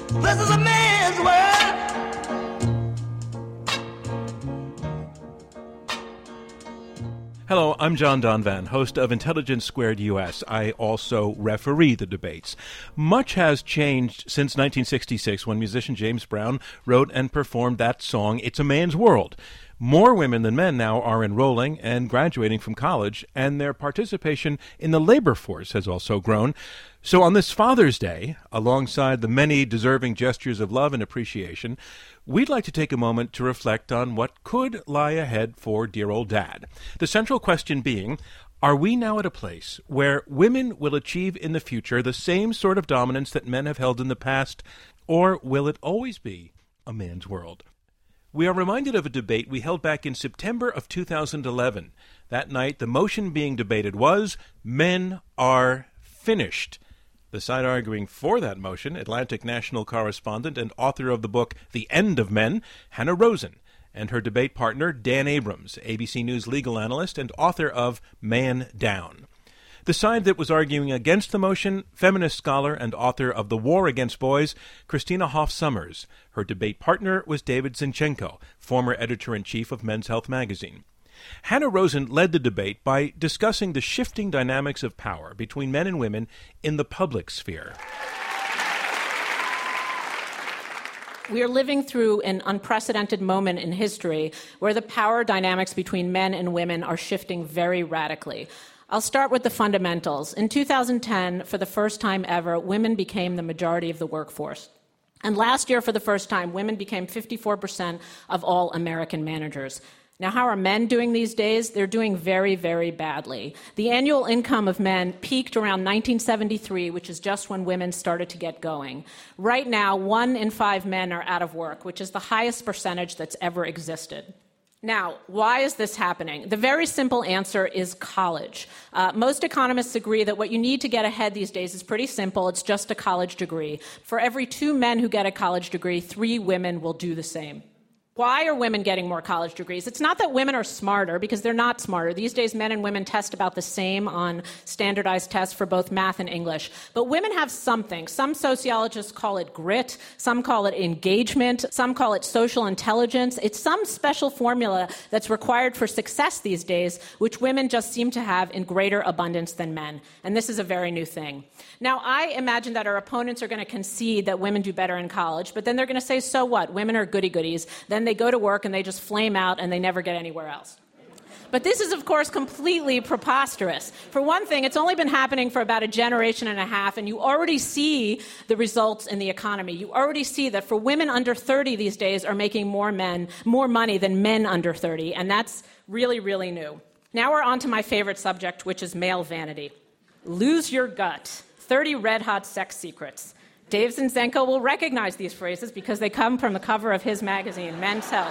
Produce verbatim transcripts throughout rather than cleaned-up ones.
This is a man's world. Hello, I'm John Donvan, host of Intelligence Squared U S. I also referee the debates. Much has changed since nineteen sixty-six, when musician James Brown wrote and performed that song, It's a Man's World. More women than men now are enrolling and graduating from college, and their participation in the labor force has also grown. So on this Father's Day, alongside the many deserving gestures of love and appreciation, we'd like to take a moment to reflect on what could lie ahead for dear old Dad. The central question being, are we now at a place where women will achieve in the future the same sort of dominance that men have held in the past, or will it always be a man's world? We are reminded of a debate we held back in September of two thousand eleven. That night, the motion being debated was, men are finished. The side arguing for that motion, Atlantic National correspondent and author of the book The End of Men, Hanna Rosin, and her debate partner, Dan Abrams, A B C News legal analyst and author of Man Down. The side that was arguing against the motion, feminist scholar and author of The War Against Boys, Christina Hoff Sommers. Her debate partner was David Zinchenko, former editor-in-chief of Men's Health magazine. Hanna Rosin led the debate by discussing the shifting dynamics of power between men and women in the public sphere. We are living through an unprecedented moment in history where the power dynamics between men and women are shifting very radically. I'll start with the fundamentals. In two thousand ten, for the first time ever, women became the majority of the workforce. And last year, for the first time, women became fifty-four percent of all American managers. Now, how are men doing these days? They're doing very, very badly. The annual income of men peaked around nineteen seventy-three, which is just when women started to get going. Right now, one in five men are out of work, which is the highest percentage that's ever existed. Now, why is this happening? The very simple answer is college. Uh, most economists agree that what you need to get ahead these days is pretty simple. It's just a college degree. For every two men who get a college degree, three women will do the same. Why are women getting more college degrees? It's not that women are smarter, because they're not smarter. These days, men and women test about the same on standardized tests for both math and English. But women have something. Some sociologists call it grit. Some call it engagement. Some call it social intelligence. It's some special formula that's required for success these days, which women just seem to have in greater abundance than men. And this is a very new thing. Now, I imagine that our opponents are going to concede that women do better in college, but then they're going to say, so what? Women are goody-goodies. Then they go to work and they just flame out and they never get anywhere else. But this is, of course, completely preposterous. For one thing, it's only been happening for about a generation and a half, and you already see the results in the economy. You already see that for women under thirty these days are making more men, more money than men under thirty, and that's really, really new. Now we're on to my favorite subject, which is male vanity. Lose your gut. thirty red-hot sex secrets. Dave Zinchenko will recognize these phrases because they come from the cover of his magazine, Men's Health.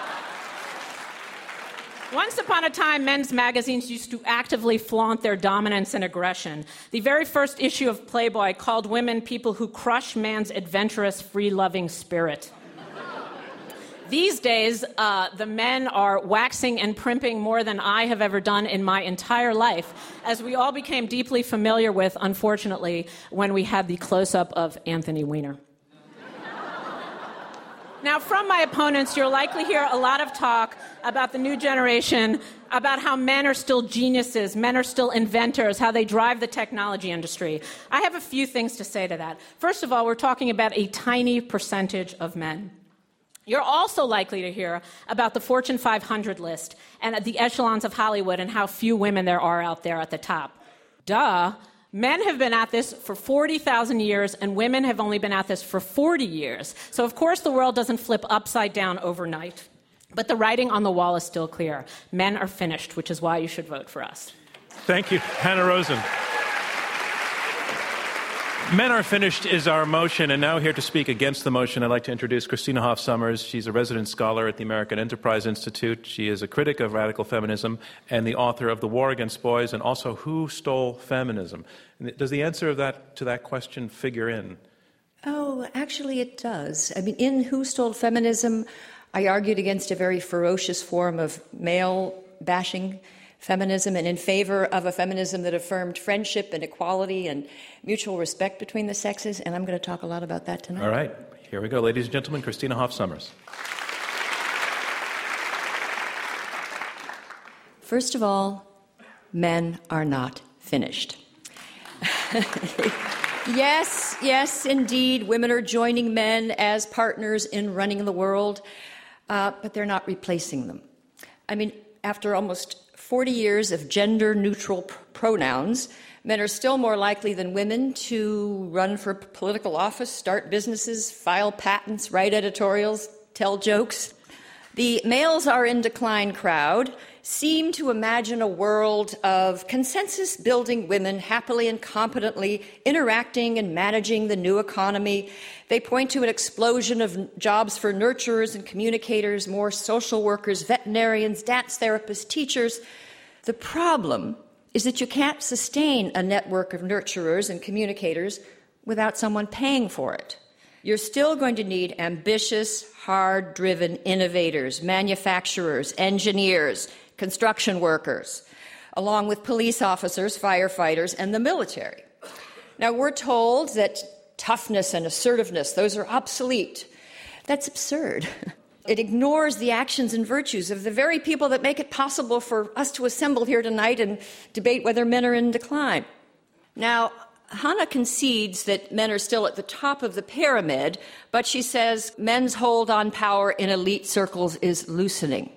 Once upon a time, men's magazines used to actively flaunt their dominance and aggression. The very first issue of Playboy called women people who crush man's adventurous, free-loving spirit. These days, uh, the men are waxing and primping more than I have ever done in my entire life, as we all became deeply familiar with, unfortunately, when we had the close-up of Anthony Weiner. Now, from my opponents, you'll likely hear a lot of talk about the new generation, about how men are still geniuses, men are still inventors, how they drive the technology industry. I have a few things to say to that. First of all, we're talking about a tiny percentage of men. You're also likely to hear about the Fortune five hundred list and the echelons of Hollywood and how few women there are out there at the top. Duh. Men have been at this for forty thousand years, and women have only been at this for forty years. So, of course, the world doesn't flip upside down overnight. But the writing on the wall is still clear. Men are finished, which is why you should vote for us. Thank you, Hanna Rosin. Men are finished is our motion, and now here to speak against the motion, I'd like to introduce Christina Hoff Sommers. She's a resident scholar at the American Enterprise Institute. She is a critic of radical feminism and the author of The War Against Boys and also Who Stole Feminism? Does the answer of that to that question figure in? Oh, actually it does. I mean, in Who Stole Feminism, I argued against a very ferocious form of male bashing feminism and in favor of a feminism that affirmed friendship and equality and mutual respect between the sexes, and I'm going to talk a lot about that tonight. All right. Here we go. Ladies and gentlemen, Christina Hoff Sommers. First of all, men are not finished. Yes, yes, indeed, women are joining men as partners in running the world, uh, but they're not replacing them. I mean, after almost forty years of gender-neutral pr- pronouns, men are still more likely than women to run for political office, start businesses, file patents, write editorials, tell jokes. The males are in decline crowd seem to imagine a world of consensus-building women happily and competently interacting and managing the new economy. They point to an explosion of jobs for nurturers and communicators, more social workers, veterinarians, dance therapists, teachers. The problem is that you can't sustain a network of nurturers and communicators without someone paying for it. You're still going to need ambitious, hard-driven innovators, manufacturers, engineers, construction workers, along with police officers, firefighters, and the military. Now, we're told that toughness and assertiveness, those are obsolete. That's absurd. It ignores the actions and virtues of the very people that make it possible for us to assemble here tonight and debate whether men are in decline. Now, Hannah concedes that men are still at the top of the pyramid, but she says men's hold on power in elite circles is loosening.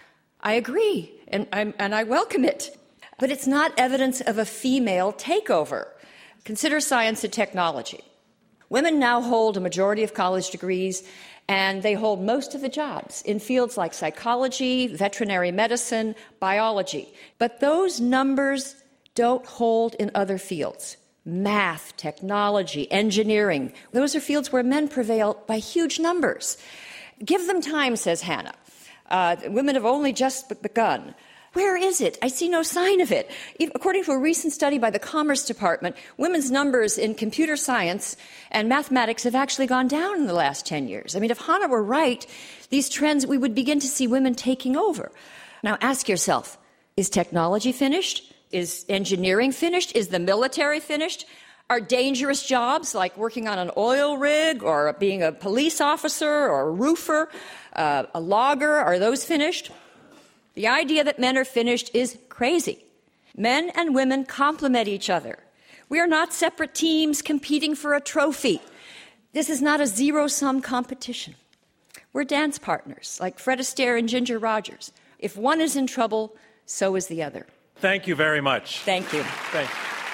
I agree, and, I'm, and I welcome it. But it's not evidence of a female takeover. Consider science and technology. Women now hold a majority of college degrees, and they hold most of the jobs in fields like psychology, veterinary medicine, biology. But those numbers don't hold in other fields. Math, technology, engineering, those are fields where men prevail by huge numbers. Give them time, says Hannah. Uh, women have only just begun. Where is it? I see no sign of it. According to a recent study by the Commerce Department, women's numbers in computer science and mathematics have actually gone down in the last ten years. I mean, if Hannah were right, these trends, we would begin to see women taking over. Now ask yourself, is technology finished? Is engineering finished? Is the military finished? Are dangerous jobs like working on an oil rig or being a police officer or a roofer, uh, a logger, are those finished? The idea that men are finished is crazy. Men and women complement each other. We are not separate teams competing for a trophy. This is not a zero-sum competition. We're dance partners, like Fred Astaire and Ginger Rogers. If one is in trouble, so is the other. Thank you very much. Thank you. Thank you.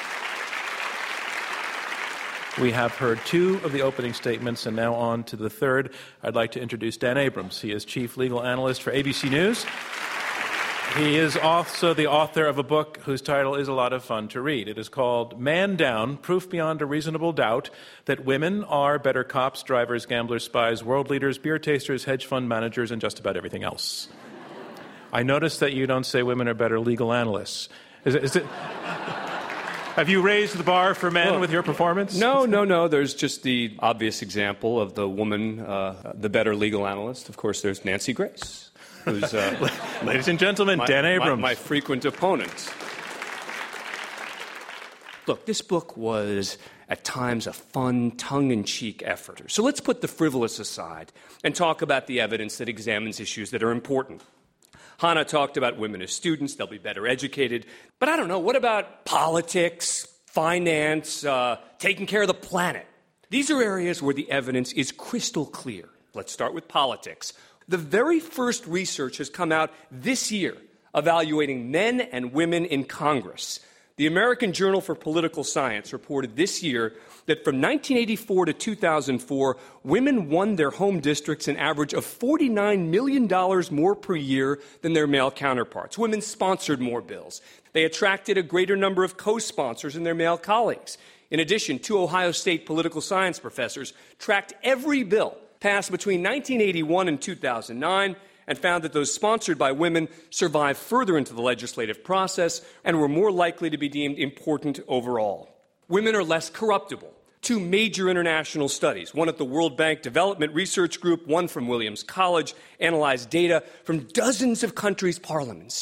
We have heard two of the opening statements, and now on to the third. I'd like to introduce Dan Abrams. He is Chief Legal Analyst for A B C News. He is also the author of a book whose title is a lot of fun to read. It is called Man Down, Proof Beyond a Reasonable Doubt that Women Are Better Cops, Drivers, Gamblers, Spies, World Leaders, Beer Tasters, Hedge Fund Managers, and just about everything else. I noticed that you don't say women are better legal analysts. Is it... Is it Have you raised the bar for men well, with your performance? No, no, no. There's just the obvious example of the woman, uh, the better legal analyst. Of course, there's Nancy Grace, who's, uh, ladies and gentlemen, my, Dan Abrams, my, my frequent opponent. Look, this book was at times a fun, tongue-in-cheek effort. So let's put the frivolous aside and talk about the evidence that examines issues that are important. Hannah talked about women as students. They'll be better educated. But I don't know, what about politics, finance, uh, taking care of the planet? These are areas where the evidence is crystal clear. Let's start with politics. The very first research has come out this year evaluating men and women in Congress. The American Journal for Political Science reported this year that from nineteen eighty-four to two thousand four, women won their home districts an average of forty-nine million dollars more per year than their male counterparts. Women sponsored more bills. They attracted a greater number of co-sponsors than their male colleagues. In addition, two Ohio State political science professors tracked every bill passed between nineteen eighty-one and two thousand nine and found that those sponsored by women survived further into the legislative process and were more likely to be deemed important overall. Women are less corruptible. Two major international studies, one at the World Bank Development Research Group, one from Williams College, analyzed data from dozens of countries' parliaments.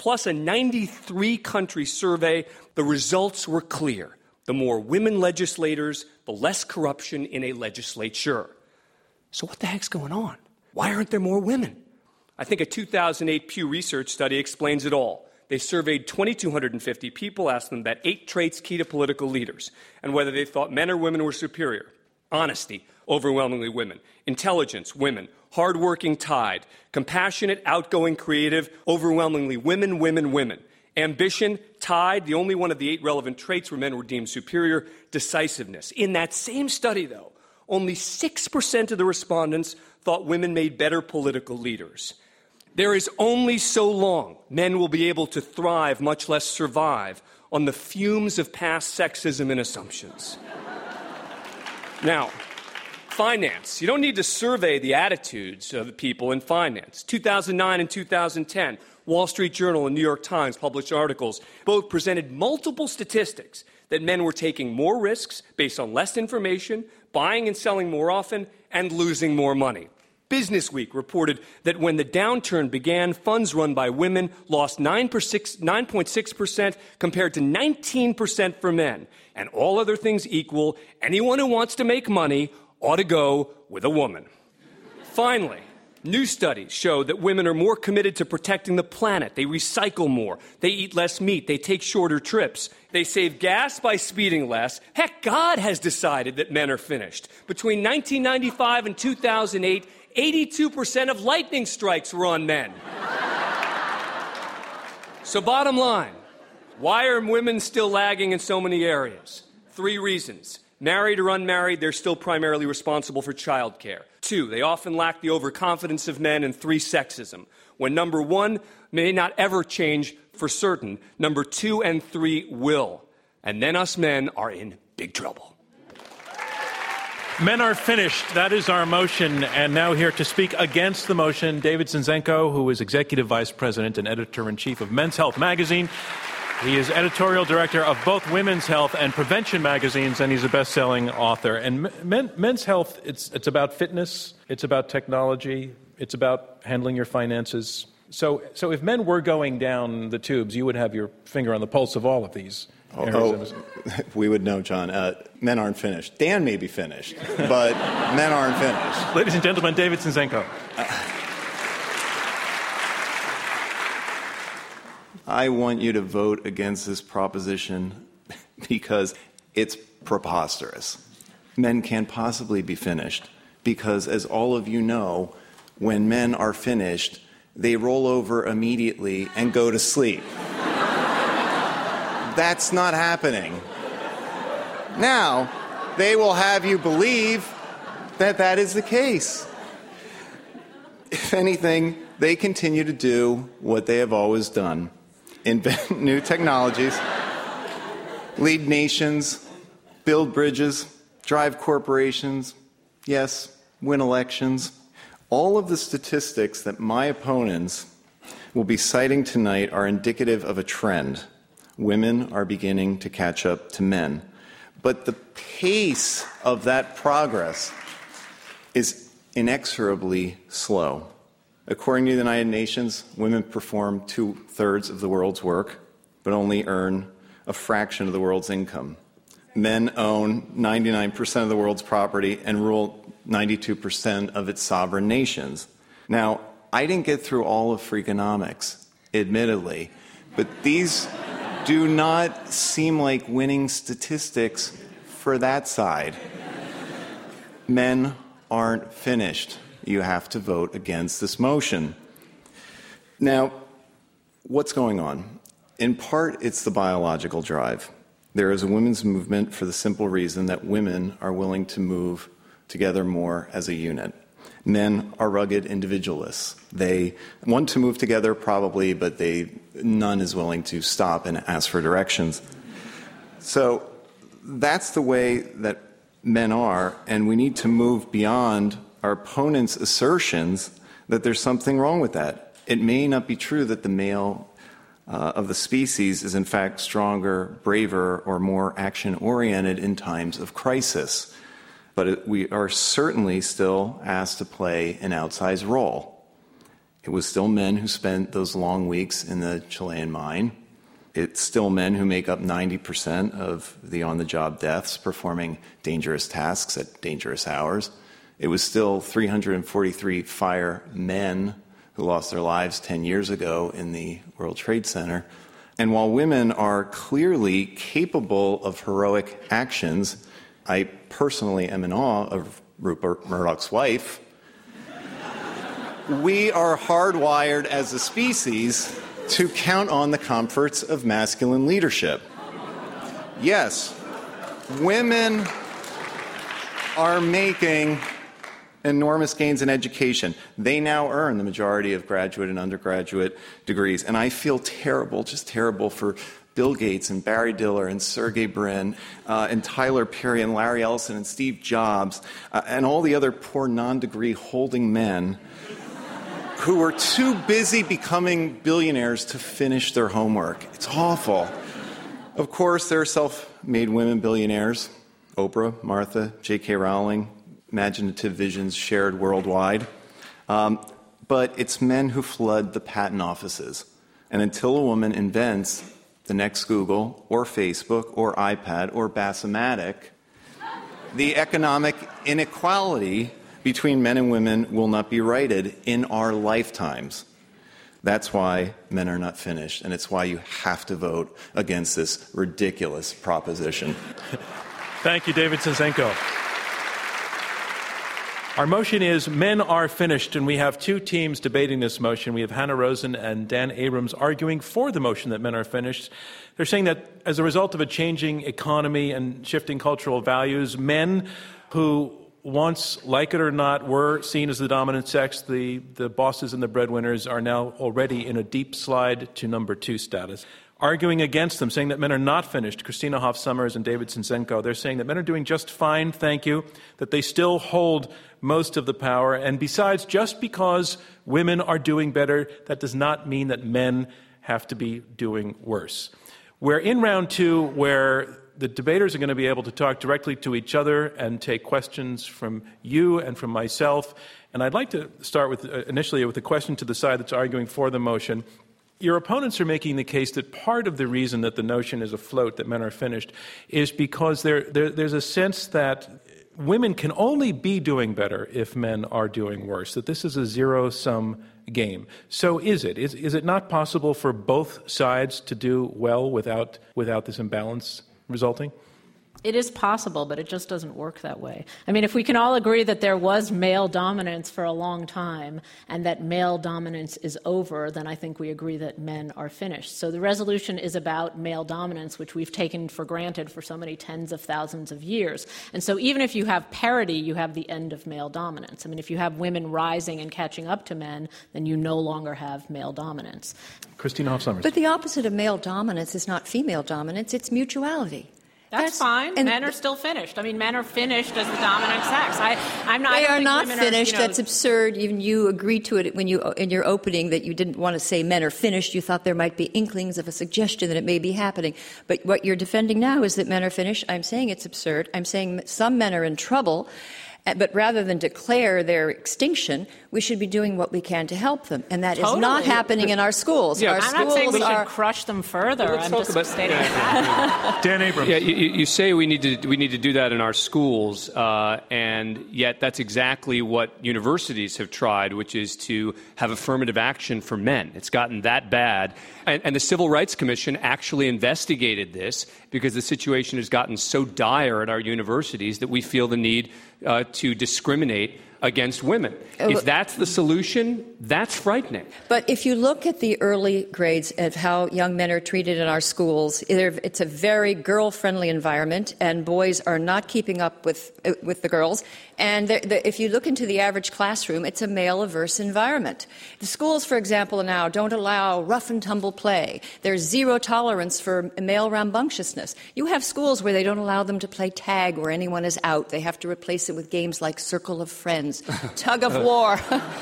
plus a ninety-three country survey, the results were clear. The more women legislators, the less corruption in a legislature. So what the heck's going on? Why aren't there more women? I think a two thousand eight Pew Research study explains it all. They surveyed two thousand two hundred fifty people, asked them about eight traits key to political leaders, and whether they thought men or women were superior. Honesty, overwhelmingly women. Intelligence, women. Hardworking, tied. Compassionate, outgoing, creative, overwhelmingly women, women, women. Ambition, tied. The only one of the eight relevant traits where men were deemed superior. Decisiveness. In that same study, though, only six percent of the respondents thought women made better political leaders. There is only so long men will be able to thrive, much less survive, on the fumes of past sexism and assumptions. Now, finance. You don't need to survey the attitudes of the people in finance. two thousand nine and two thousand ten, Wall Street Journal and New York Times published articles. Both presented multiple statistics that men were taking more risks based on less information, buying and selling more often, and losing more money. Business Week reported that when the downturn began, funds run by women lost nine point six percent compared to nineteen percent for men. And all other things equal, anyone who wants to make money ought to go with a woman. Finally, new studies show that women are more committed to protecting the planet. They recycle more. They eat less meat. They take shorter trips. They save gas by speeding less. Heck, God has decided that men are finished. Between nineteen ninety-five and two thousand eight, eighty-two percent of lightning strikes were on men. So bottom line, why are women still lagging in so many areas? Three reasons. Married or unmarried, they're still primarily responsible for childcare. Two, they often lack the overconfidence of men. And three, sexism. When number one may not ever change for certain, number two and three will. And then us men are in big trouble. Men are finished. That is our motion. And now here to speak against the motion, David Zinczenko, who is Executive Vice President and Editor-in-Chief of Men's Health magazine. He is editorial director of both Women's Health and Prevention magazines, and he's a best-selling author. And men, Men's Health, it's, it's about fitness, it's about technology, it's about handling your finances. So, so if men were going down the tubes, you would have your finger on the pulse of all of these. Oh, oh we would know, John. Uh, men aren't finished. Dan may be finished, but men aren't finished. Ladies and gentlemen, David Zinczenko. Uh, I want you to vote against this proposition because it's preposterous. Men can't possibly be finished because, as all of you know, when men are finished, they roll over immediately and go to sleep. That's not happening. Now, they will have you believe that that is the case. If anything, they continue to do what they have always done. Invent new technologies, lead nations, build bridges, drive corporations, yes, win elections. All of the statistics that my opponents will be citing tonight are indicative of a trend. Women are beginning to catch up to men. But the pace of that progress is inexorably slow. According to the United Nations, women perform two-thirds of the world's work, but only earn a fraction of the world's income. Men own ninety-nine percent of the world's property and rule ninety-two percent of its sovereign nations. Now, I didn't get through all of Freakonomics, admittedly, but these do not seem like winning statistics for that side. Men aren't finished. You have to vote against this motion. Now, what's going on? In part, it's the biological drive. There is a women's movement for the simple reason that women are willing to move together more as a unit. Men are rugged individualists. They want to move together probably, but they none is willing to stop and ask for directions. So that's the way that men are, and we need to move beyond our opponent's assertions that there's something wrong with that. It may not be true that the male uh, of the species is in fact stronger, braver, or more action-oriented in times of crisis. But it, we are certainly still asked to play an outsized role. It was still men who spent those long weeks in the Chilean mine. It's still men who make up ninety percent of the on-the-job deaths performing dangerous tasks at dangerous hours. It was still three hundred forty-three firemen who lost their lives ten years ago in the World Trade Center. And while women are clearly capable of heroic actions, I personally am in awe of Rupert Murdoch's wife. We are hardwired as a species to count on the comforts of masculine leadership. Yes, women are making enormous gains in education. They now earn the majority of graduate and undergraduate degrees. And I feel terrible, just terrible for Bill Gates and Barry Diller and Sergey Brin uh, and Tyler Perry and Larry Ellison and Steve Jobs uh, and all the other poor non-degree holding men who were too busy becoming billionaires to finish their homework. It's awful. Of course, there are self-made women billionaires. Oprah, Martha, J K Rowling, imaginative visions shared worldwide. Um, but it's men who flood the patent offices. And until a woman invents the next Google or Facebook or iPad or Bassomatic, the economic inequality between men and women will not be righted in our lifetimes. That's why men are not finished, and it's why you have to vote against this ridiculous proposition. Thank you, David Zinczenko. Our motion is men are finished, and we have two teams debating this motion. We have Hannah Rosen and Dan Abrams arguing for the motion that men are finished. They're saying that as a result of a changing economy and shifting cultural values, men who once, like it or not, were seen as the dominant sex, the, the bosses and the breadwinners, are now already in a deep slide to number two status. Arguing against them, saying that men are not finished, Christina Hoff Sommers and David Zinczenko, they're saying that men are doing just fine, thank you, that they still hold most of the power. And besides, just because women are doing better, that does not mean that men have to be doing worse. We're in round two, where the debaters are going to be able to talk directly to each other and take questions from you and from myself. And I'd like to start with uh, initially with a question to the side that's arguing for the motion. Your opponents are making the case that part of the reason that the notion is afloat, that men are finished, is because there, there, there's a sense that women can only be doing better if men are doing worse, that this is a zero-sum game. So is it? Is, is it not possible for both sides to do well without, without this imbalance resulting? It is possible, but it just doesn't work that way. I mean, if we can all agree that there was male dominance for a long time and that male dominance is over, then I think we agree that men are finished. So the resolution is about male dominance, which we've taken for granted for so many tens of thousands of years. And so even if you have parity, you have the end of male dominance. I mean, if you have women rising and catching up to men, then you no longer have male dominance. Christina Hoff Sommers. But the opposite of male dominance is not female dominance, it's mutuality. That's, That's fine. and men are still finished. I mean, men are finished as the dominant sex. I, I'm not. They I are not finished. Are, you know, That's absurd. Even you agreed to it when you, in your opening, that you didn't want to say men are finished. You thought there might be inklings of a suggestion that it may be happening. But what you're defending now is that men are finished. I'm saying it's absurd. I'm saying some men are in trouble. But rather than declare their extinction, we should be doing what we can to help them. And that totally. is not happening in our schools. Yeah, I'm our schools not saying we are... should crush them further. Let's I'm talk just about, stating yeah, that. Dan Abrams. Yeah, you, you say we need to we need to do that in our schools, uh, and yet that's exactly what universities have tried, which is to have affirmative action for men. It's gotten that bad. And, and the Civil Rights Commission actually investigated this because the situation has gotten so dire at our universities that we feel the need Uh, to discriminate against women. If that's the solution, that's frightening. But if you look at the early grades of how young men are treated in our schools, it's a very girl-friendly environment, and boys are not keeping up with uh, with the girls. And the, the, if you look into the average classroom, it's a male-averse environment. The schools, for example, now don't allow rough-and-tumble play. There's zero tolerance for male rambunctiousness. You have schools where they don't allow them to play tag where anyone is out. They have to replace it with games like Circle of Friends, Tug of War.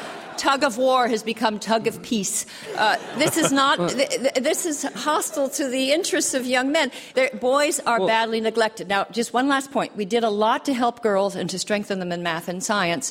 Tug of war has become tug of peace. Uh, this is not. Th- th- this is hostile to the interests of young men. They're, boys are well, badly neglected. Now, just one last point. We did a lot to help girls and to strengthen them in math and science.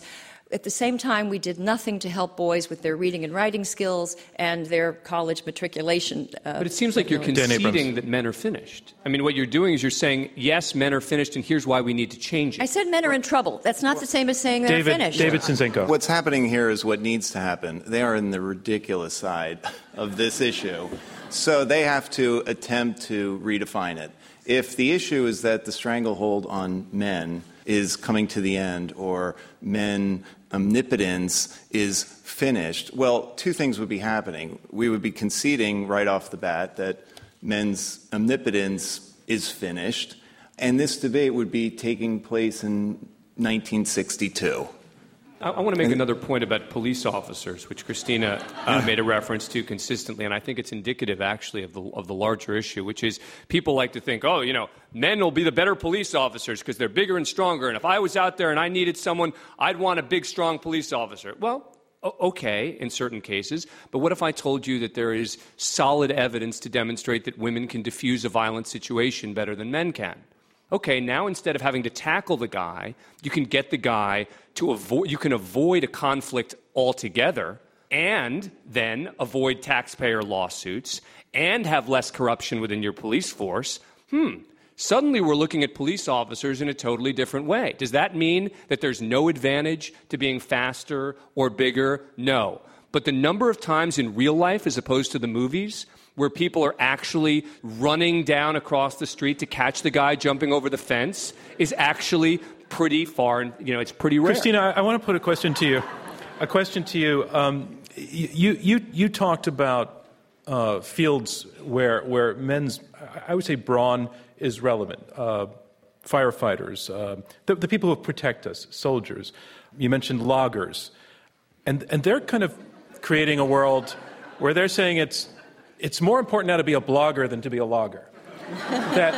At the same time, we did nothing to help boys with their reading and writing skills and their college matriculation. Uh, but it seems like you're conceding that men are finished. I mean, what you're doing is you're saying, yes, men are finished, and here's why we need to change it. I said men are in trouble. That's not the same as saying they're David, finished. David Zinczenko. What's happening here is what needs to happen. They are in the ridiculous side of this issue. So they have to attempt to redefine it. If the issue is that the stranglehold on men is coming to the end, or men omnipotence is finished, well, two things would be happening. We would be conceding right off the bat that men's omnipotence is finished, and this debate would be taking place in nineteen sixty-two. I, I want to make another point about police officers, which Christina uh, made a reference to consistently, and I think it's indicative, actually, of the of the larger issue, which is people like to think, oh, you know, men will be the better police officers because they're bigger and stronger, and if I was out there and I needed someone, I'd want a big, strong police officer. Well, o- okay, in certain cases, but what if I told you that there is solid evidence to demonstrate that women can diffuse a violent situation better than men can? Okay, now instead of having to tackle the guy, you can get the guy to avoid, you can avoid a conflict altogether and then avoid taxpayer lawsuits and have less corruption within your police force. Hmm. Suddenly we're looking at police officers in a totally different way. Does that mean that there's no advantage to being faster or bigger? No. But the number of times in real life, as opposed to the movies, where people are actually running down across the street to catch the guy jumping over the fence is actually pretty far, you know, it's pretty rare. Christina, I, I want to put a question to you. A question to you. Um, you, you, you talked about uh, fields where, where men's, I would say, brawn is relevant. Uh, firefighters, uh, the, the people who protect us, soldiers. You mentioned loggers. And, and they're kind of creating a world where they're saying it's It's more important now to be a blogger than to be a logger. that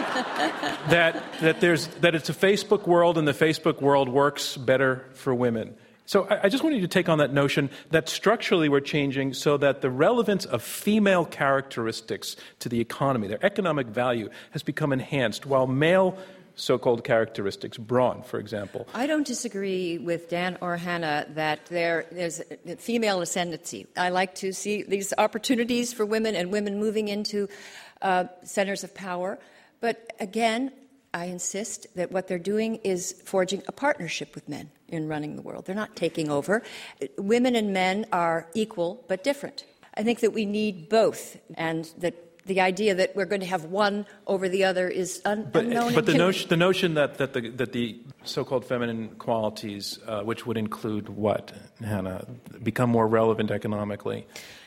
that that there's that it's a Facebook world, and the Facebook world works better for women. So I, I just wanted you to take on that notion that structurally we're changing so that the relevance of female characteristics to the economy, their economic value, has become enhanced, while male so-called characteristics, brawn, for example. I don't disagree with Dan or Hannah that there, there's a female ascendancy. I like to see these opportunities for women and women moving into uh, centers of power. But again, I insist that what they're doing is forging a partnership with men in running the world. They're not taking over. Women and men are equal but different. I think that we need both, and that the idea that we're going to have one over the other is un- but, unknown. But the notion, the notion that, that, the, that the so-called feminine qualities, uh, which would include what, Hannah, become more relevant economically?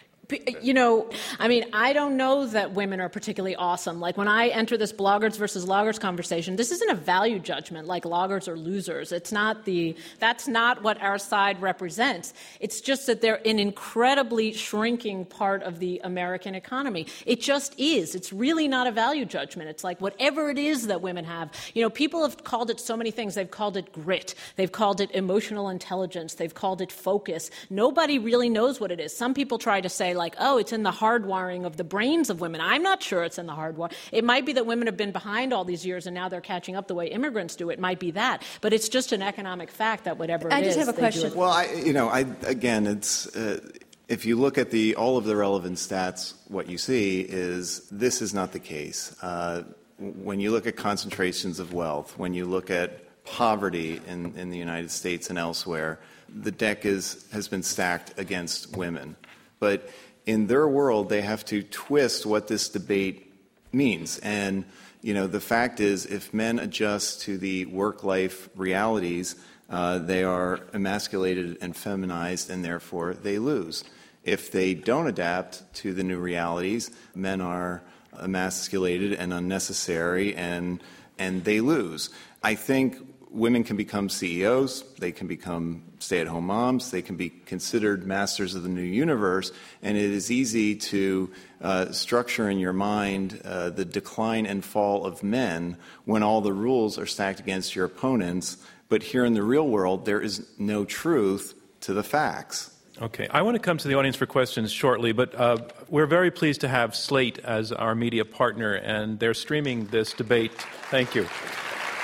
You know, I mean, I don't know that women are particularly awesome. Like, when I enter this bloggers versus loggers conversation, this isn't a value judgment like loggers are losers. It's not the, that's not what our side represents. It's just that they're an incredibly shrinking part of the American economy. It just is. It's really not a value judgment. It's like whatever it is that women have. You know, people have called it so many things. They've called it grit. They've called it emotional intelligence. They've called it focus. Nobody really knows what it is. Some people try to say, like, oh, it's in the hardwiring of the brains of women. I'm not sure it's in the hardwiring. It might be that women have been behind all these years and now they're catching up the way immigrants do. It might be that. But it's just an economic fact that whatever it I just is, have a question. Well, I, you know, I, again, it's uh, if you look at the all of the relevant stats, what you see is this is not the case. Uh, when you look at concentrations of wealth, when you look at poverty in, in the United States and elsewhere, the deck is has been stacked against women. But in their world, they have to twist what this debate means. And, you know, the fact is, if men adjust to the work-life realities, uh, they are emasculated and feminized, and therefore they lose. If they don't adapt to the new realities, men are emasculated and unnecessary, and and they lose. I think women can become C E Os, they can become stay-at-home moms, they can be considered masters of the new universe, and it is easy to uh, structure in your mind uh, the decline and fall of men when all the rules are stacked against your opponents. But here in the real world, there is no truth to the facts. Okay. I want to come to the audience for questions shortly, but uh, we're very pleased to have Slate as our media partner, and they're streaming this debate. Thank you.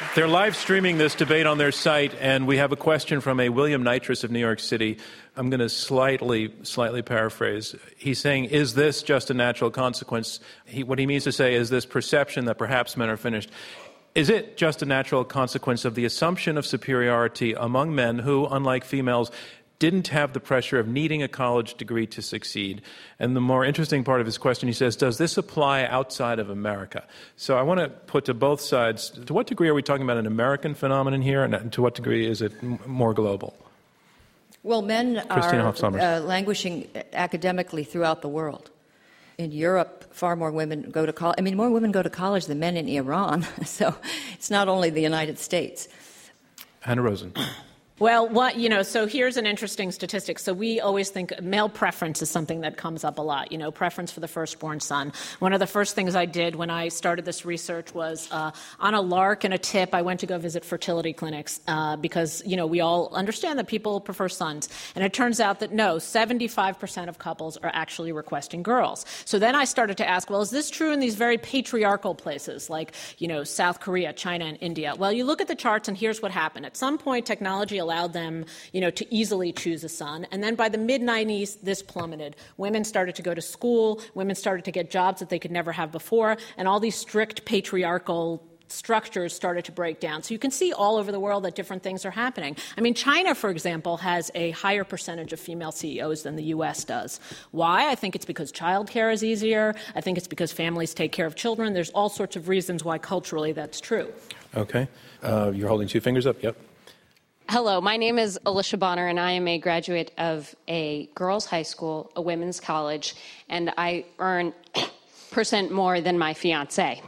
They're live streaming this debate on their site, and we have a question from a William Nitrous of New York City. I'm going to slightly, slightly paraphrase. He's saying, is this just a natural consequence? He, what he means to say is this perception that perhaps men are finished. Is it just a natural consequence of the assumption of superiority among men who, unlike females, didn't have the pressure of needing a college degree to succeed? And the more interesting part of his question, he says, does this apply outside of America? So I want to put to both sides, to what degree are we talking about an American phenomenon here, and to what degree is it m- more global? Well, men Christina are Hoff-Sommers. uh, languishing academically throughout the world. In Europe, far more women go to college. I mean, more women go to college than men in Iran. So it's not only the United States. Hannah Rosen. Well, what, you know, so here's an interesting statistic. So we always think male preference is something that comes up a lot, you know, preference for the firstborn son. One of the first things I did when I started this research was uh, on a lark and a tip, I went to go visit fertility clinics uh, because, you know, we all understand that people prefer sons. And it turns out that no, seventy-five percent of couples are actually requesting girls. So then I started to ask, well, is this true in these very patriarchal places like, you know, South Korea, China, and India? Well, you look at the charts and here's what happened. At some point, technology allowed allowed them, you know, to easily choose a son. And then by the mid nineties, this plummeted. Women started to go to school. Women started to get jobs that they could never have before. And all these strict patriarchal structures started to break down. So you can see all over the world that different things are happening. I mean, China, for example, has a higher percentage of female C E Os than the U S does. Why? I think it's because childcare is easier. I think it's because families take care of children. There's all sorts of reasons why culturally that's true. Okay. Uh, you're holding two fingers up. Yep. Hello, my name is Alicia Bonner, and I am a graduate of a girls' high school, a women's college, and I earn percent more than my fiancé.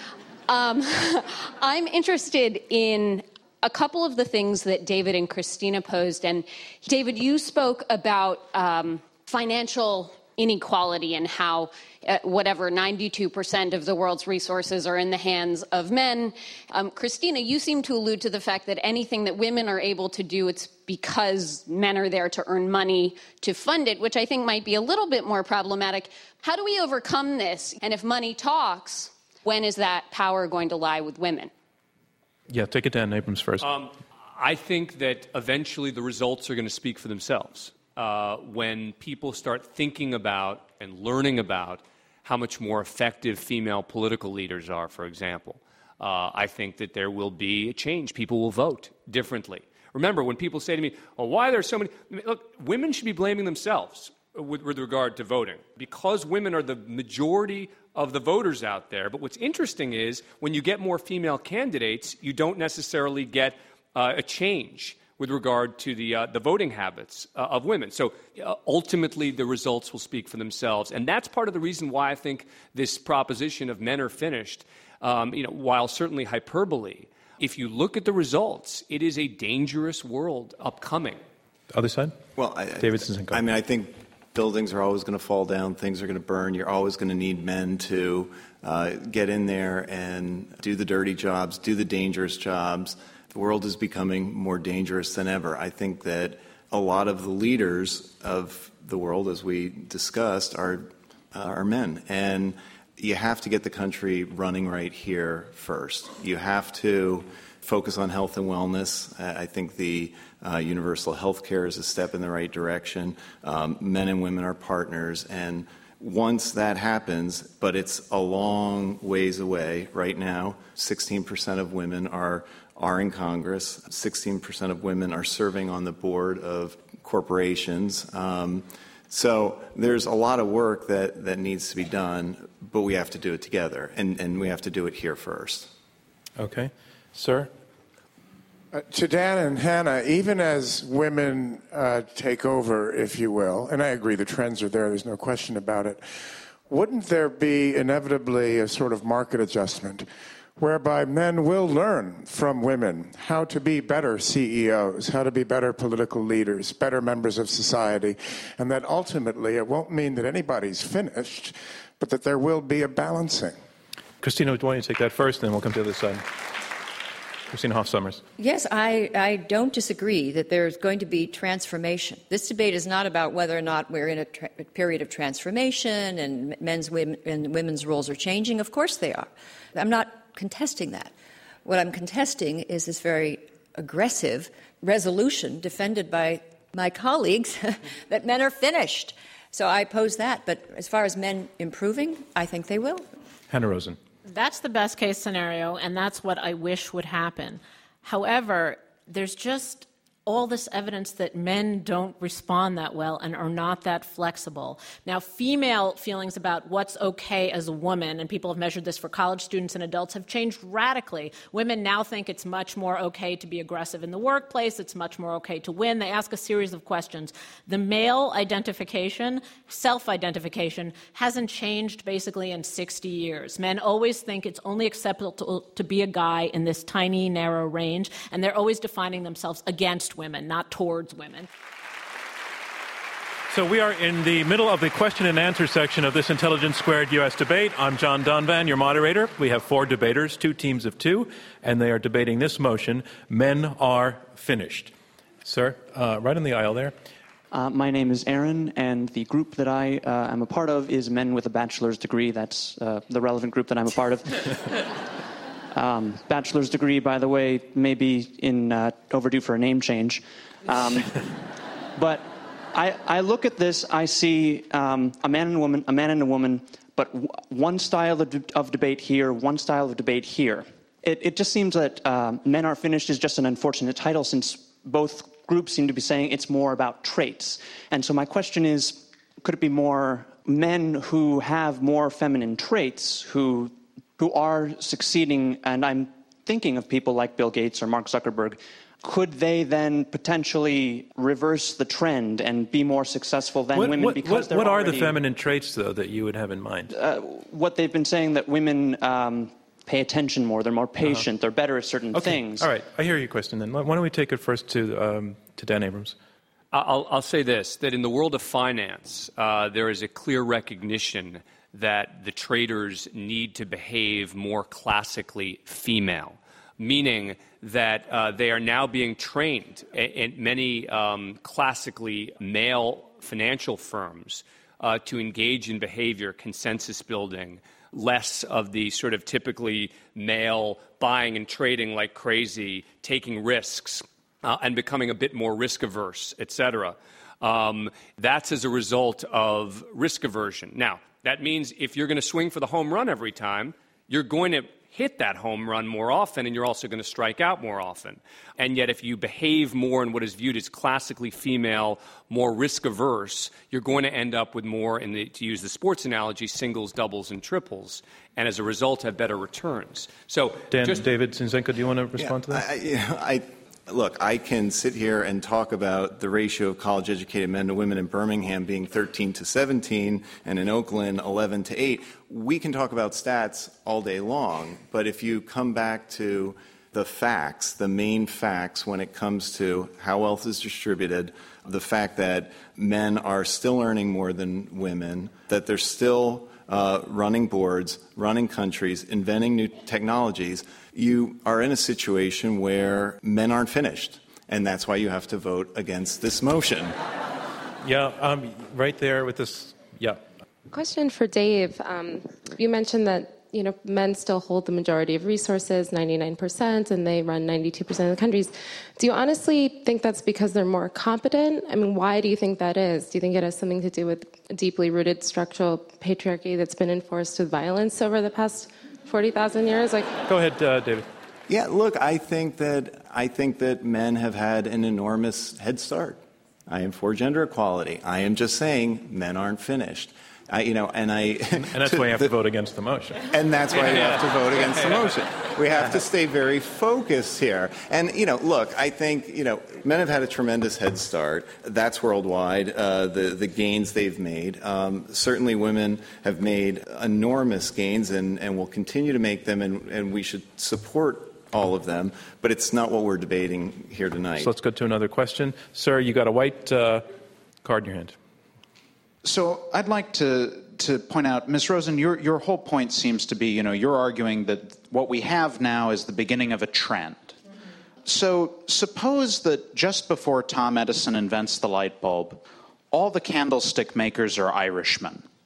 Um, I'm interested in a couple of the things that David and Christina posed. And David, you spoke about um, financial inequality and how uh, whatever ninety-two percent of the world's resources are in the hands of men. Um, Christina, you seem to allude to the fact that anything that women are able to do, it's because men are there to earn money to fund it, which I think might be a little bit more problematic. How do we overcome this? And if money talks, when is that power going to lie with women? Yeah, take it down, Abrams first. Um, I think that eventually the results are going to speak for themselves. Uh, when people start thinking about and learning about how much more effective female political leaders are, for example, uh, I think that there will be a change. People will vote differently. Remember, when people say to me, well, why are there so many? Look, women should be blaming themselves with, with regard to voting because women are the majority of the voters out there. But what's interesting is when you get more female candidates, you don't necessarily get uh, a change with regard to the uh, the voting habits uh, of women. So uh, ultimately, the results will speak for themselves. And that's part of the reason why I think this proposition of men are finished, um, you know, while certainly hyperbole, if you look at the results, it is a dangerous world upcoming. Other side? Well, I, David I, I mean, I think buildings are always going to fall down. Things are going to burn. You're always going to need men to uh, get in there and do the dirty jobs, do the dangerous jobs. The world is becoming more dangerous than ever. I think that a lot of the leaders of the world, as we discussed, are uh, are men. And you have to get the country running right here first. You have to focus on health and wellness. I think the uh, universal health care is a step in the right direction. Um, men and women are partners. And once that happens, but it's a long ways away right now, sixteen percent of women are are in Congress. sixteen percent of women are serving on the board of corporations. Um, so there's a lot of work that, that needs to be done, but we have to do it together, and, and we have to do it here first. Okay. Sir? Uh, to Dan and Hannah, even as women uh, take over, if you will, and I agree the trends are there, there's no question about it, wouldn't there be inevitably a sort of market adjustment whereby men will learn from women how to be better C E Os, how to be better political leaders, better members of society, and that ultimately it won't mean that anybody's finished, but that there will be a balancing? Christina, why don't you take that first, and then we'll come to the other side. Christina Hoff-Sommers. Yes, I, I don't disagree that there's going to be transformation. This debate is not about whether or not we're in a, tra- a period of transformation and men's women, and women's roles are changing. Of course they are. I'm not contesting that. What I'm contesting is this very aggressive resolution defended by my colleagues that men are finished. So I oppose that. But as far as men improving, I think they will. Hannah Rosen. That's the best case scenario, and that's what I wish would happen. However, there's just all this evidence that men don't respond that well and are not that flexible. Now, female feelings about what's okay as a woman, and people have measured this for college students and adults, have changed radically. Women now think it's much more okay to be aggressive in the workplace. It's much more okay to win. They ask a series of questions. The male identification, self-identification, hasn't changed basically in sixty years. Men always think it's only acceptable to, to be a guy in this tiny, narrow range, and they're always defining themselves against women, not towards women. So we are in the middle of the question and answer section of this Intelligence Squared U S debate. I'm John Donvan, your moderator. We have four debaters, two teams of two, and they are debating this motion, men are finished. Sir, uh, right in the aisle there. Uh, my name is Aaron, and the group that I uh, am a part of is Men with a Bachelor's Degree. That's uh, the relevant group that I'm a part of. Um, bachelor's degree, by the way, may be in uh, overdue for a name change. Um, but I, I look at this, I see um, a man and a woman, a man and a woman, but w- one style of, de- of debate here, one style of debate here. It, it just seems that uh, Men Are Finished is just an unfortunate title, since both groups seem to be saying it's more about traits. And so my question is, could it be more men who have more feminine traits, who who are succeeding, and I'm thinking of people like Bill Gates or Mark Zuckerberg, could they then potentially reverse the trend and be more successful than what, women what, because what, they're What already, are the feminine traits, though, that you would have in mind? Uh, what they've been saying, that women um, pay attention more, they're more patient, uh-huh. they're better at certain okay. things. All right, I hear your question then. Why don't we take it first to, um, to Dan Abrams? I'll, I'll say this, that in the world of finance, uh, there is a clear recognition that the traders need to behave more classically female, meaning that uh, they are now being trained in many um, classically male financial firms uh, to engage in behavior, consensus building, less of the sort of typically male buying and trading like crazy, taking risks, uh, and becoming a bit more risk averse, et cetera. Um, that's as a result of risk aversion. Now, that means if you're going to swing for the home run every time, you're going to hit that home run more often, and you're also going to strike out more often. And yet if you behave more in what is viewed as classically female, more risk-averse, you're going to end up with more, in the, to use the sports analogy, singles, doubles, and triples, and as a result have better returns. So, Dan, just, David Zinczenko, do you want to respond yeah, to that? I, you know, I, look, I can sit here and talk about the ratio of college-educated men to women in Birmingham being thirteen to seventeen, and in Oakland, eleven to eight. We can talk about stats all day long, but if you come back to the facts, the main facts when it comes to how wealth is distributed, the fact that men are still earning more than women, that they're still uh, running boards, running countries, inventing new technologies, you are in a situation where men aren't finished. And that's why you have to vote against this motion. Yeah, um, right there with this, yeah. Question for Dave. Um, you mentioned that, you know, men still hold the majority of resources, ninety-nine percent, and they run ninety-two percent of the countries. Do you honestly think that's because they're more competent? I mean, why do you think that is? Do you think it has something to do with deeply rooted structural patriarchy that's been enforced with violence over the past forty thousand years? Like, Go ahead, uh, David. Yeah, look, I think that I think that men have had an enormous head start. I am for gender equality. I am just saying men aren't finished. I, you know, and I and that's why you have the, to vote against the motion. And that's why you have to vote against the motion. We have to stay very focused here. And you know, look, I think you know, men have had a tremendous head start. That's worldwide. Uh, the the gains they've made. Um, certainly, women have made enormous gains, and, and will continue to make them. And, and we should support all of them. But it's not what we're debating here tonight. So let's go to another question, sir. You got a white uh, card in your hand. So I'd like to to point out, Miz Rosen, your your whole point seems to be, you know, you're arguing that what we have now is the beginning of a trend. Mm-hmm. So suppose that just before Tom Edison invents the light bulb, all the candlestick makers are Irishmen.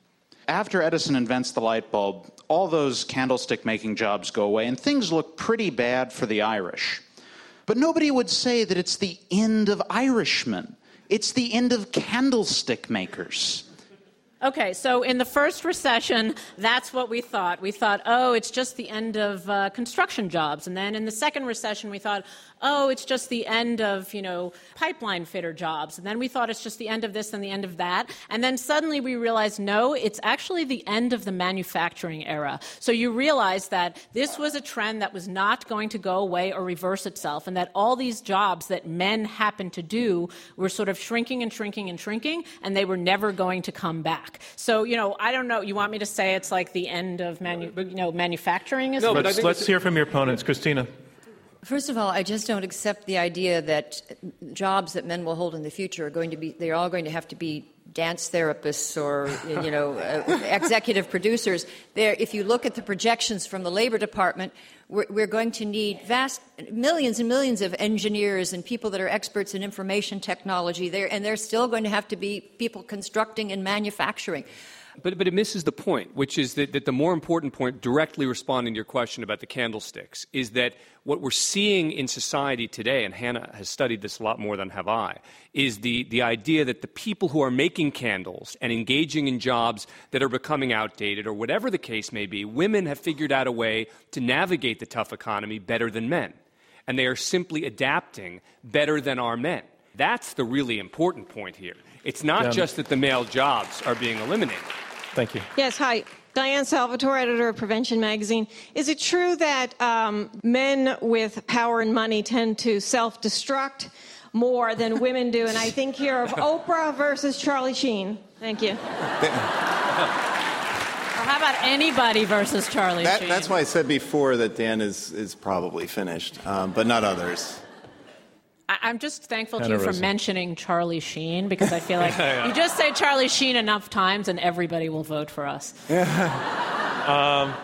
After Edison invents the light bulb, all those candlestick-making jobs go away, and things look pretty bad for the Irish. But nobody would say that it's the end of Irishmen. It's the end of candlestick makers. Okay, so in the first recession, that's what we thought. We thought, oh, it's just the end of uh, construction jobs. And then in the second recession, we thought, oh, it's just the end of, you know, pipeline fitter jobs. And then we thought it's just the end of this and the end of that. And then suddenly we realized, no, it's actually the end of the manufacturing era. So you realize that this was a trend that was not going to go away or reverse itself, and that all these jobs that men happened to do were sort of shrinking and shrinking and shrinking, and they were never going to come back. So, you know, I don't know. You want me to say it's like the end of manu- you know, manufacturing? Is no, let's let's hear from your opponents. Christina. First of all, I just don't accept the idea that jobs that men will hold in the future are going to be, they're all going to have to be dance therapists or, you know, uh, executive producers. There, if you look at the projections from the Labor Department, we're, we're going to need vast millions and millions of engineers and people that are experts in information technology there, and there's still going to have to be people constructing and manufacturing. But, but it misses the point, which is that, that the more important point, directly responding to your question about the candlesticks, is that what we're seeing in society today, and Hannah has studied this a lot more than have I, is the, the idea that the people who are making candles and engaging in jobs that are becoming outdated, or whatever the case may be, women have figured out a way to navigate the tough economy better than men. And they are simply adapting better than our men. That's the really important point here. It's not um, just that the male jobs are being eliminated. Thank you. Yes, hi. Diane Salvatore, editor of Prevention Magazine. Is it true that um, men with power and money tend to self-destruct more than women do? And I think here of Oprah versus Charlie Sheen. Thank you. Or how about anybody versus Charlie that, Sheen? That's why I said before that Dan is, is probably finished, um, but not others. I'm just thankful to Hannah you for Rosen. mentioning Charlie Sheen, because I feel like yeah. you just say Charlie Sheen enough times and everybody will vote for us. um,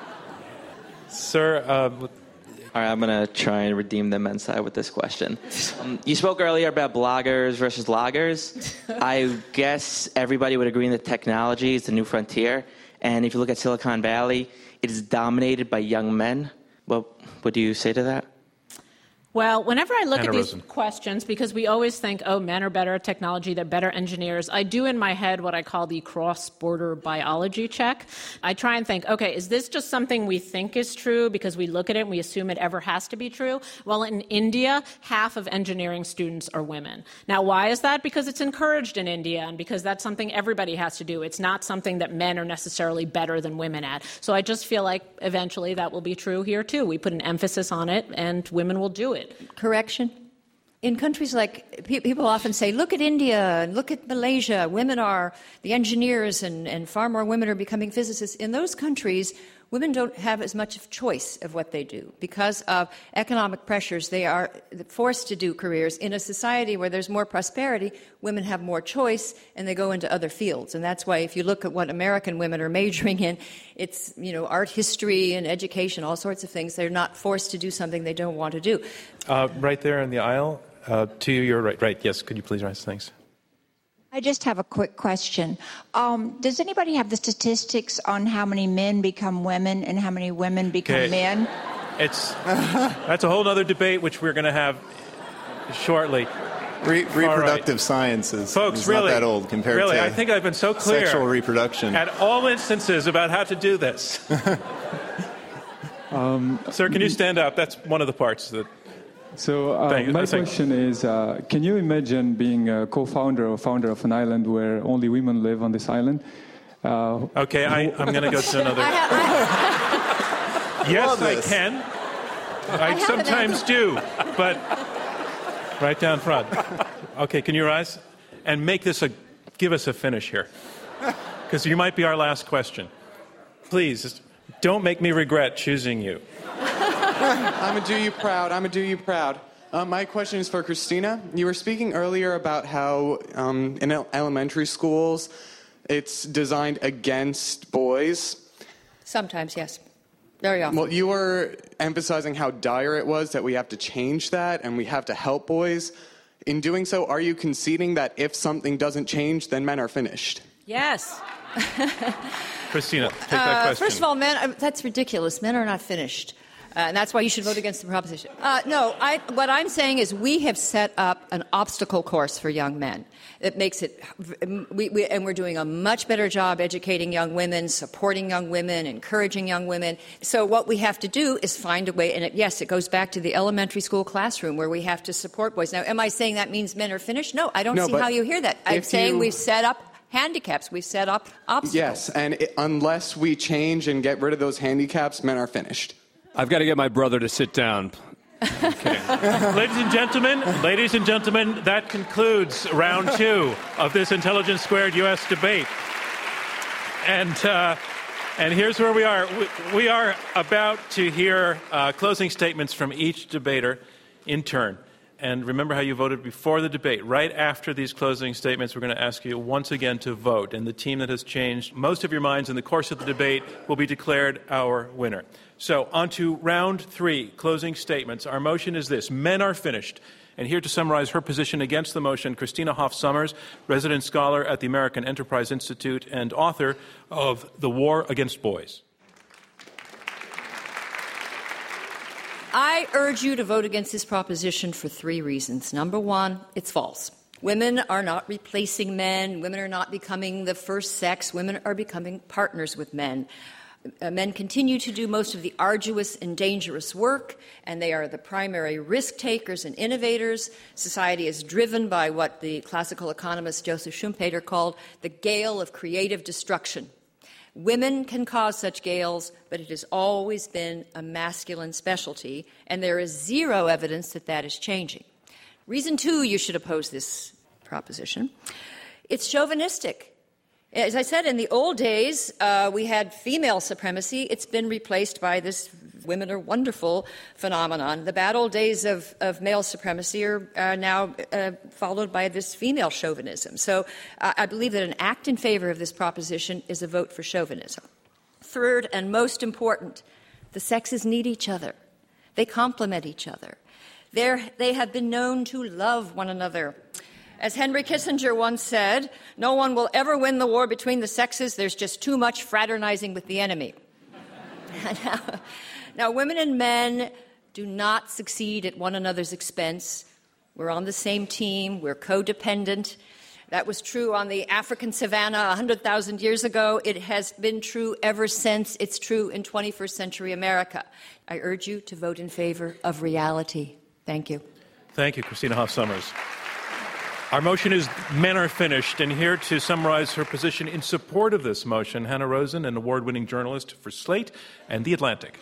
sir, uh, all right, I'm going to try and redeem the men's side with this question. Um, you spoke earlier about bloggers versus loggers. I guess everybody would agree that technology is the new frontier. And if you look at Silicon Valley, it is dominated by young men. Well, what do you say to that? Well, whenever I look Hannah at these Rosen. questions, because we always think, oh, men are better at technology, they're better engineers, I do in my head what I call the cross-border biology check. I try and think, okay, is this just something we think is true because we look at it and we assume it ever has to be true? Well, in India, half of engineering students are women. Now, why is that? Because it's encouraged in India and because that's something everybody has to do. It's not something that men are necessarily better than women at. So I just feel like eventually that will be true here, too. We put an emphasis on it and women will do it. Correction. In countries like, pe- people often say, look at India and look at Malaysia. Women are the engineers and, and far more women are becoming physicists. In those countries, women don't have as much of choice of what they do. Because of economic pressures, they are forced to do careers. In a society where there's more prosperity, women have more choice and they go into other fields. And that's why if you look at what American women are majoring in, it's, you know, art history and education, all sorts of things. They're not forced to do something they don't want to do. Uh, right there in the aisle, uh, to your right. Right, yes, could you please rise? Thanks. I just have a quick question. Um, does anybody have the statistics on how many men become women and how many women become Okay. men? It's that's a whole other debate which we're going to have shortly. Re- reproductive right. sciences. Folks, is really, not that old compared really, to I think I've been so clear sexual reproduction at all instances about how to do this. um, Sir, can you stand up? That's one of the parts that. So uh, Thank you. my Thank- question is, uh, can you imagine being a co-founder or founder of an island where only women live on this island? Uh, Okay, I, I'm going to go to another. Yes, Love I this. can. I, have sometimes do, but right down front. Okay, can you rise and make this a give us a finish here, because you might be our last question. Please don't make me regret choosing you. I'm a do you proud. I'm a do you proud. Uh, my question is for Christina. You were speaking earlier about how um, in el- elementary schools it's designed against boys. Sometimes, yes. Very often. Well, you were emphasizing how dire it was that we have to change that and we have to help boys. In doing so, are you conceding that if something doesn't change, then men are finished? Yes. Christina, take that uh, question. First of all, men, uh, that's ridiculous. Men are not finished. Uh, and that's why you should vote against the proposition. Uh, no, I, what I'm saying is we have set up an obstacle course for young men. It makes it, we, we, and we're doing a much better job educating young women, supporting young women, encouraging young women. So what we have to do is find a way, and it, yes, it goes back to the elementary school classroom where we have to support boys. Now, am I saying that means men are finished? No, I don't no, see how you hear that. I'm saying you... we've set up handicaps. We've set up obstacles. Yes, and it, unless we change and get rid of those handicaps, men are finished. I've got to get my brother to sit down. Ladies and gentlemen, ladies and gentlemen, that concludes round two of this Intelligence Squared U S debate. And uh, and here's where we are. We, we are about to hear uh, closing statements from each debater in turn. And remember how you voted before the debate. Right after these closing statements, we're going to ask you once again to vote. And the team that has changed most of your minds in the course of the debate will be declared our winner. So on to round three, closing statements. Our motion is this: men are finished. And here to summarize her position against the motion, Christina Hoff Sommers, resident scholar at the American Enterprise Institute and author of The War Against Boys. I urge you to vote against this proposition for three reasons. Number one, it's false. Women are not replacing men. Women are not becoming the first sex. Women are becoming partners with men. Uh, men continue to do most of the arduous and dangerous work, and they are the primary risk takers and innovators. Society is driven by what the classical economist Joseph Schumpeter called the gale of creative destruction. Women can cause such gales, but it has always been a masculine specialty, and there is zero evidence that that is changing. Reason two, you should oppose this proposition. It's chauvinistic. As I said, in the old days, uh, we had female supremacy. It's been replaced by this women are wonderful phenomenon. The bad old days of, of male supremacy are uh, now uh, followed by this female chauvinism. So uh, I believe that an act in favor of this proposition is a vote for chauvinism. Third, and most important, the sexes need each other. They complement each other. They're, they have been known to love one another. As Henry Kissinger once said, no one will ever win the war between the sexes. There's just too much fraternizing with the enemy. now, now, women and men do not succeed at one another's expense. We're on the same team. We're codependent. That was true on the African savannah one hundred thousand years ago. It has been true ever since. It's true in twenty-first century America. I urge you to vote in favor of reality. Thank you. Thank you, Christina Hoff Sommers. Our motion is men are finished, and here to summarize her position in support of this motion, Hannah Rosen, an award-winning journalist for Slate and The Atlantic.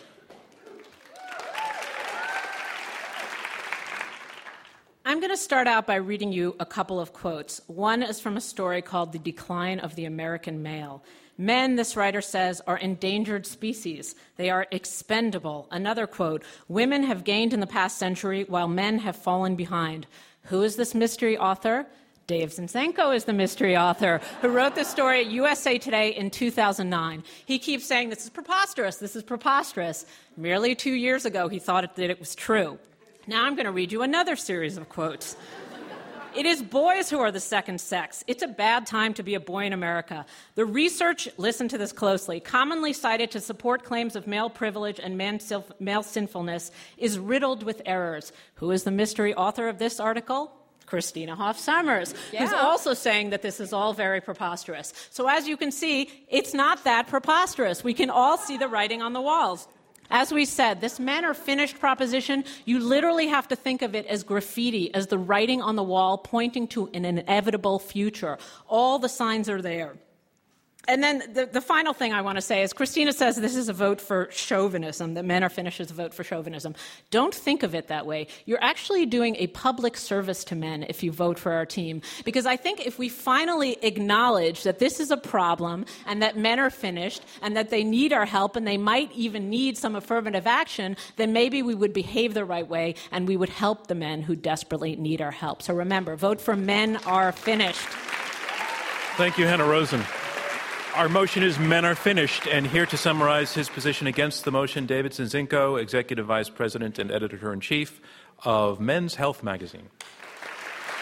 I'm going to start out by reading you a couple of quotes. One is from a story called The Decline of the American Male. Men, this writer says, are endangered species. They are expendable. Another quote, women have gained in the past century while men have fallen behind. Who is this mystery author? Dave Zinczenko is the mystery author who wrote this story at U S A Today in two thousand nine. He keeps saying, this is preposterous, this is preposterous. Merely two years ago, he thought it, that it was true. Now I'm going to read you another series of quotes. It is boys who are the second sex. It's a bad time to be a boy in America. The research, listen to this closely, commonly cited to support claims of male privilege and male sinfulness is riddled with errors. Who is the mystery author of this article? Christina Hoff Sommers, yeah. Who's also saying that this is all very preposterous. So as you can see, it's not that preposterous. We can all see the writing on the walls. As we said, this men are finished proposition, you literally have to think of it as graffiti, as the writing on the wall pointing to an inevitable future. All the signs are there. And then the, the final thing I want to say is Christina says this is a vote for chauvinism, that men are finished is a vote for chauvinism. Don't think of it that way. You're actually doing a public service to men if you vote for our team. Because I think if we finally acknowledge that this is a problem and that men are finished and that they need our help and they might even need some affirmative action, then maybe we would behave the right way and we would help the men who desperately need our help. So remember, vote for men are finished. Thank you, Hannah Rosen. Our motion is men are finished, and here to summarize his position against the motion, David Zinczenko, Executive Vice President and Editor-in-Chief of Men's Health magazine.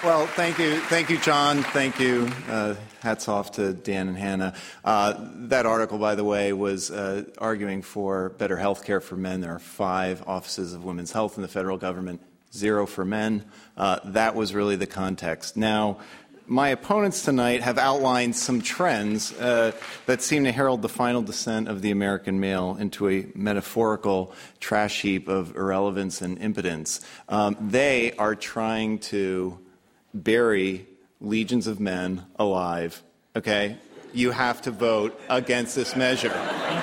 Well, thank you. Thank you, John. Thank you. Uh, hats off to Dan and Hannah. Uh, that article, by the way, was uh, arguing for better health care for men. There are five offices of women's health in the federal government, zero for men. Uh, that was really the context. Now, my opponents tonight have outlined some trends uh, that seem to herald the final descent of the American male into a metaphorical trash heap of irrelevance and impotence. Um, they are trying to bury legions of men alive, okay? You have to vote against this measure.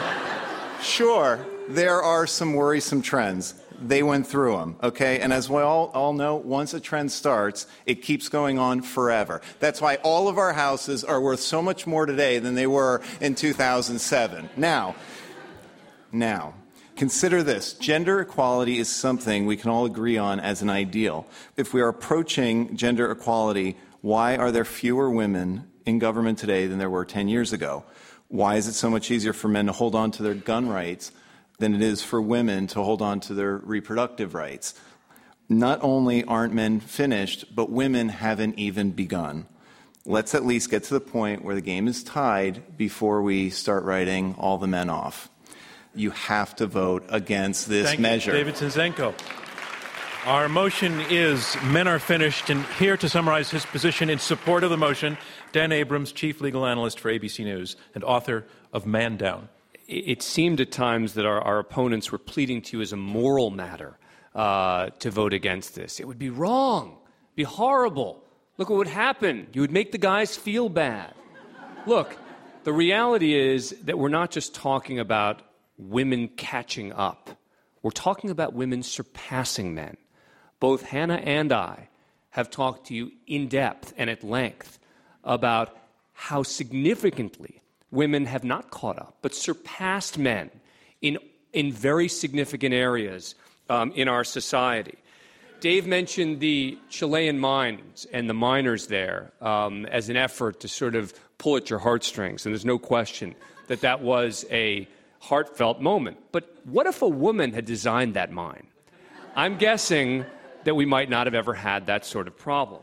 Sure, there are some worrisome trends. They went through them, okay? And as we all, all know, once a trend starts, it keeps going on forever. That's why all of our houses are worth so much more today than they were in two thousand seven. Now, now, consider this. Gender equality is something we can all agree on as an ideal. If we are approaching gender equality, why are there fewer women in government today than there were ten years ago? Why is it so much easier for men to hold on to their gun rights than it is for women to hold on to their reproductive rights? Not only aren't men finished, but women haven't even begun. Let's at least get to the point where the game is tied before we start writing all the men off. You have to vote against this Thank measure. You, David Zinczenko. Our motion is men are finished, and here to summarize his position in support of the motion, Dan Abrams, chief legal analyst for A B C News and author of Man Down. It seemed at times that our, our opponents were pleading to you as a moral matter uh, to vote against this. It would be wrong, be horrible. Look what would happen. You would make the guys feel bad. Look, the reality is that we're not just talking about women catching up. We're talking about women surpassing men. Both Hannah and I have talked to you in depth and at length about how significantly women have not caught up, but surpassed men in, in very significant areas um, in our society. Dave mentioned the Chilean mines and the miners there um, as an effort to sort of pull at your heartstrings, and there's no question that that was a heartfelt moment. But what if a woman had designed that mine? I'm guessing that we might not have ever had that sort of problem.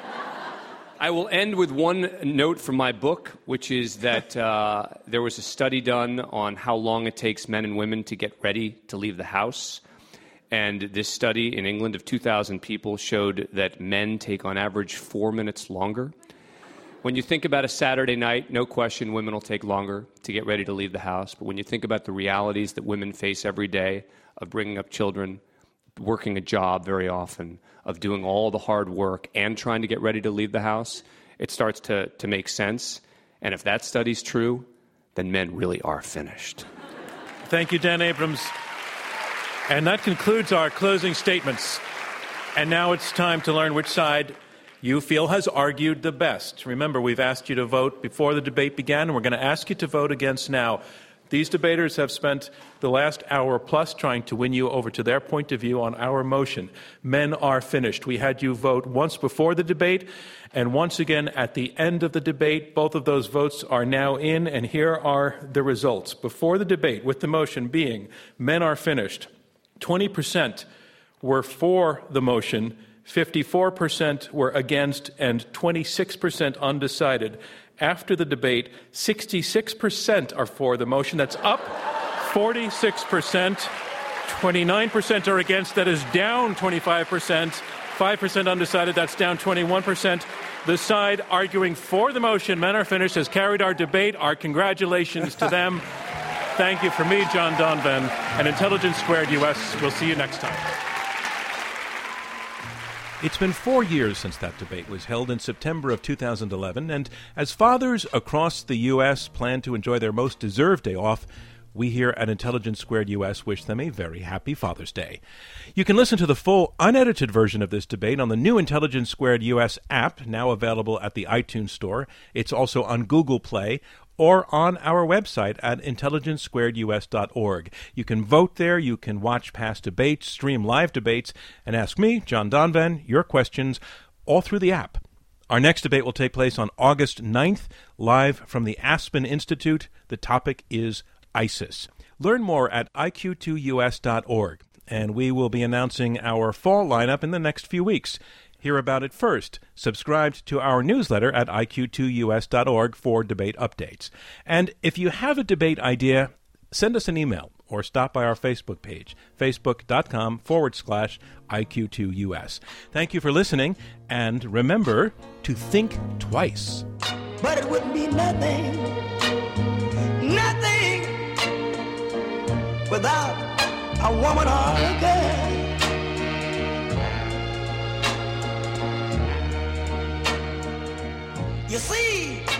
I will end with one note from my book, which is that uh, there was a study done on how long it takes men and women to get ready to leave the house. And this study in England of two thousand people showed that men take on average four minutes longer. When you think about a Saturday night, no question women will take longer to get ready to leave the house. But when you think about the realities that women face every day of bringing up children, working a job very often, of doing all the hard work and trying to get ready to leave the house, it starts to, to make sense. And if that study's true, then men really are finished. Thank you, Dan Abrams. And that concludes our closing statements. And now it's time to learn which side you feel has argued the best. Remember, we've asked you to vote before the debate began, and we're going to ask you to vote against now. These debaters have spent the last hour plus trying to win you over to their point of view on our motion. Men are finished. We had you vote once before the debate and once again at the end of the debate. Both of those votes are now in, and here are the results. Before the debate, with the motion being men are finished, twenty percent were for the motion, fifty-four percent were against, and twenty-six percent undecided. After the debate, sixty-six percent are for the motion. That's up forty-six percent. twenty-nine percent are against. That is down twenty-five percent. five percent undecided. That's down twenty-one percent. The side arguing for the motion, men are finished, has carried our debate. Our congratulations to them. Thank you from me, John Donvan, and Intelligence Squared U S. We'll see you next time. It's been four years since that debate was held in September of two thousand eleven, and as fathers across the U S plan to enjoy their most deserved day off, we here at Intelligence Squared U S wish them a very happy Father's Day. You can listen to the full, unedited version of this debate on the new Intelligence Squared U S app, now available at the iTunes Store. It's also on Google Play, or on our website at intelligence squared u s dot org. You can vote there, you can watch past debates, stream live debates, and ask me, John Donvan, your questions all through the app. Our next debate will take place on August ninth, live from the Aspen Institute. The topic is ISIS. Learn more at I Q two U S dot org, and we will be announcing our fall lineup in the next few weeks. hear about it first. Subscribe to our newsletter at I Q two U S dot org for debate updates. And if you have a debate idea, send us an email or stop by our Facebook page, facebook.com forward slash IQ2US. Thank you for listening, and remember to think twice. But it wouldn't be nothing, nothing without a woman or a girl. You see,